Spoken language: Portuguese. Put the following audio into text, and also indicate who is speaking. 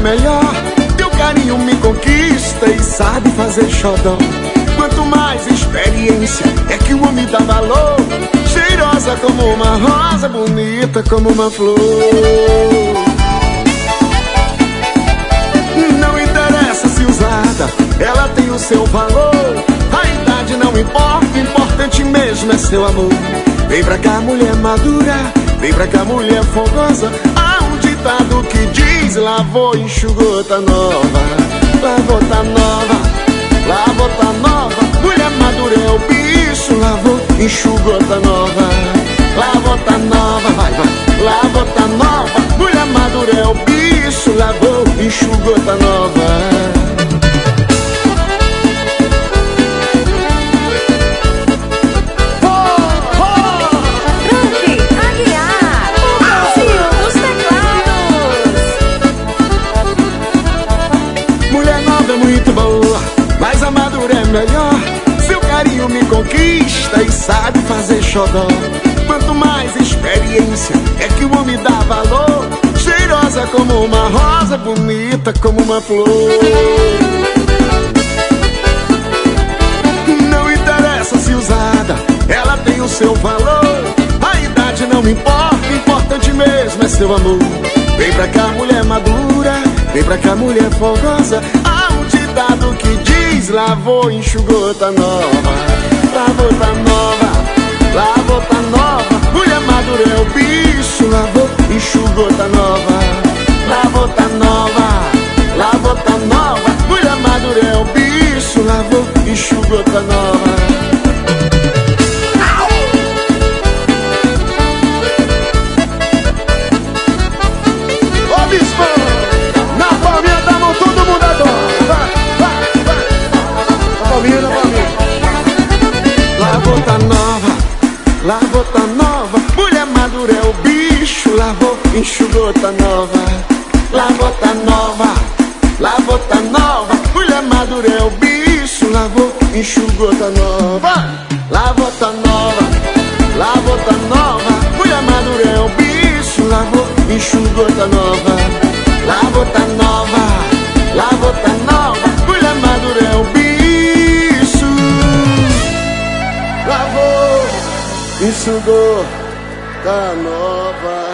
Speaker 1: melhor. Teu carinho me conquista e sabe fazer xodó. Quanto mais experiência é que o homem dá valor. Cheirosa como uma rosa, bonita como uma flor. Não interessa se usada, ela tem o seu valor. A idade não importa, o importante mesmo é seu amor. Vem pra cá, mulher madura, vem pra cá, mulher fogosa. Há um ditado que diz: lavou, enxugou, tá nova. Lavou, tá nova, lavou, tá nova. Mulher madura é o bicho, lavou, enxugou, tá nova. Lavou, tá nova, vai, vai. Lavou, tá nova. Mulher madura é o bicho, lavou, enxugou, tá nova. Muito boa, mas a madura é melhor. Seu carinho me conquista e sabe fazer xodó. Quanto mais experiência é que o homem dá valor. Cheirosa como uma rosa, bonita como uma flor. Não interessa se usada, ela tem o seu valor. A idade não me importa, o importante mesmo é seu amor. Vem pra cá, mulher madura, vem pra cá, mulher fogosa. Ditado que diz: lavou, enxugou, tá nova. Lavou, tá nova, lavou, tá nova. Mulher madura é o bicho, lavou, enxugou, tá nova. Lavou, tá nova, lavou, tá nova. Mulher madura é o bicho, lavou, enxugou, tá nova. Lavou, tá nova, lavou, tá nova. Mulher madura é o bicho, lavou, enxugou, tá nova. Lavou, tá nova, lavou, tá nova. Mulher madura é o bicho, lavou, enxugou, tá nova. Lavou, tá nova, lavou, tá nova. Mulher madura é o bicho, lavou, enxugou, tá nova. Lavou, tá nova, lavou, tá nova. Mulher madura é o bicho, lavou, enxugou, tá nova.